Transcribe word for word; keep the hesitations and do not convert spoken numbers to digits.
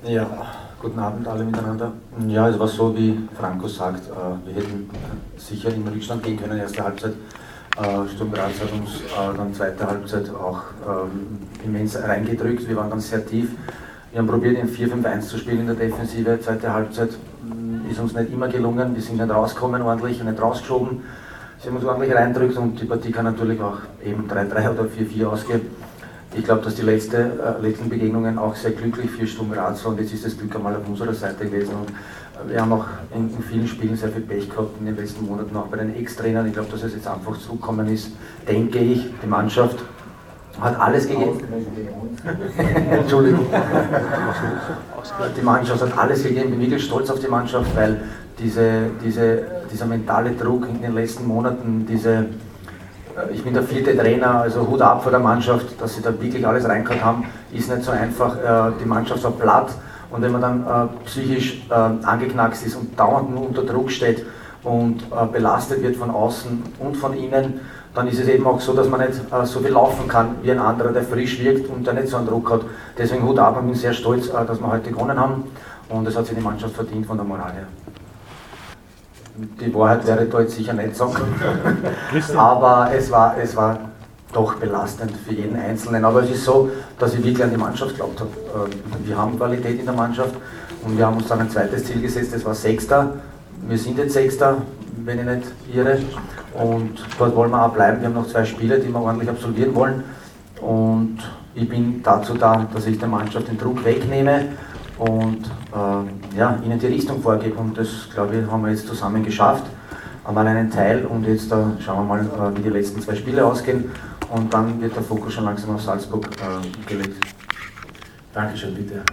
Ja, guten Abend alle miteinander. Ja, es war so, wie Franco sagt, wir hätten sicher in den Rückstand gehen können, erste Halbzeit. Sturm Graz hat uns dann zweite Halbzeit auch immens reingedrückt, wir waren dann sehr tief. Wir haben probiert, in vier fünf eins zu spielen in der Defensive. Zweite Halbzeit ist uns nicht immer gelungen, wir sind nicht rausgekommen ordentlich, nicht rausgeschoben. Sie haben uns ordentlich reindrückt und die Partie kann natürlich auch eben drei drei oder vier vier ausgehen. Ich glaube, dass die letzte, äh, letzten Begegnungen auch sehr glücklich für Sturm Graz waren und jetzt ist das Glück einmal auf unserer Seite gewesen. Und wir haben auch in, in vielen Spielen sehr viel Pech gehabt in den letzten Monaten, auch bei den Ex-Trainern. Ich glaube, dass es jetzt einfach zurückgekommen ist, denke ich, die Mannschaft hat alles gegeben. Entschuldigung. Die Mannschaft hat alles gegeben. Ich bin wirklich stolz auf die Mannschaft, weil diese, diese, dieser mentale Druck in den letzten Monaten, diese, ich bin der vierte Trainer, also Hut ab vor der Mannschaft, dass sie da wirklich alles reingehauen haben, ist nicht so einfach. Die Mannschaft war platt und wenn man dann äh, psychisch äh, angeknackst ist und dauernd nur unter Druck steht und äh, belastet wird von außen und von innen, dann ist es eben auch so, dass man nicht äh, so viel laufen kann wie ein anderer, der frisch wirkt und der nicht so einen Druck hat. Deswegen Hut ab, ich bin sehr stolz, äh, dass wir heute gewonnen haben und das hat sich die Mannschaft verdient von der Moral her. Die Wahrheit wäre da jetzt sicher nicht sagen, aber es war, es war doch belastend für jeden Einzelnen. Aber es ist so, dass ich wirklich an die Mannschaft geglaubt habe. Wir haben Qualität in der Mannschaft und wir haben uns dann ein zweites Ziel gesetzt, das war Sechster. Wir sind jetzt Sechster, wenn ich nicht irre, und dort wollen wir auch bleiben. Wir haben noch zwei Spiele, die wir ordentlich absolvieren wollen und ich bin dazu da, dass ich der Mannschaft den Druck wegnehme und äh, ja, ihnen die Richtung vorgebe und das, glaube ich, haben wir jetzt zusammen geschafft, haben einen Teil und jetzt äh, schauen wir mal, äh, wie die letzten zwei Spiele ausgehen und dann wird der Fokus schon langsam auf Salzburg äh, gelegt. Dankeschön, bitte.